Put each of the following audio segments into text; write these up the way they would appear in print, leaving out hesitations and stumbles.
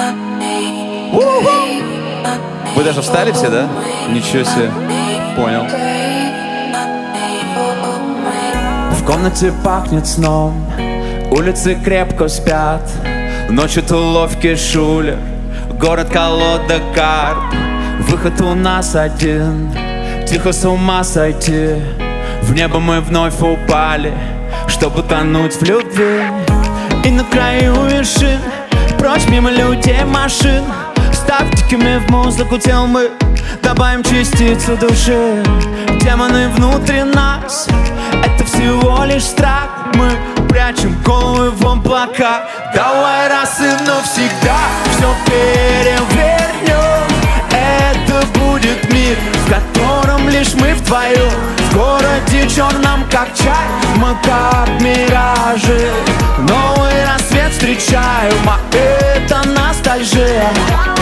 Вы даже встали все, да? Ничего себе. Понял. В комнате пахнет сном, улицы крепко спят. Ночью туловки шулер, город колода карт. Выход у нас один, тихо с ума сойти. В небо мы вновь упали, чтобы тонуть в любви. И на краю вершин, прочь мимо людей, машин, с тактиками в музыку тел мы добавим частицу души. Демоны внутри нас, это всего лишь страх. Мы прячем головы в облака. Давай раз и навсегда все перевернем. Это будет мир, в котором лишь мы вдвоем. В городе черном, как чай, мы как миражи. Новый рассвет встречаем, а это ностальжия.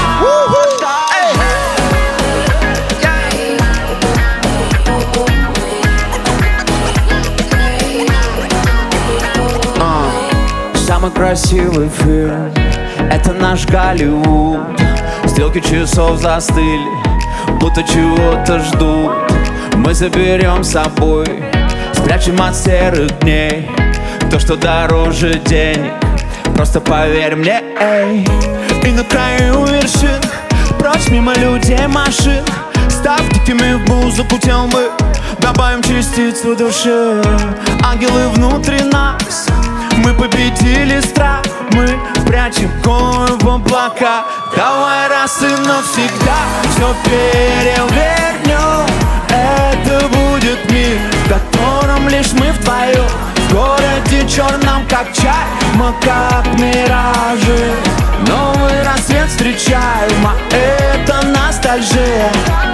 Самый красивый фильм — это наш Голливуд. Стрелки часов застыли, будто чего-то ждут. Мы заберем с собой, спрячем от серых дней то, что дороже денег. Просто поверь мне, эй. И на краю вершин, прочь мимо людей, машин, с тактиками в музыку тел мы добавим частицу души. Ангелы внутри нас, мы победили страх, мы прячем головы в облака. Давай раз и навсегда все перевернем. Это будет мир, в котором лишь мы вдвоем. В городе черном, как чай, мы как миражи. Новый рассвет встречаем, а это ностальжия.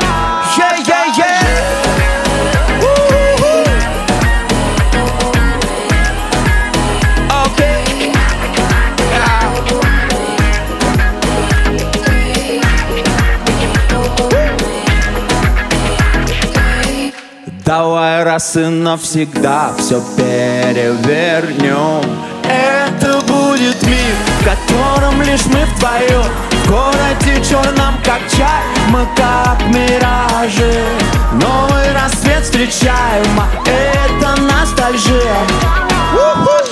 Давай раз и навсегда все перевернем. Это будет мир, в котором лишь мы вдвоем. В городе черном, как чай, мы как миражи. Новый рассвет встречаем, а это ностальжия.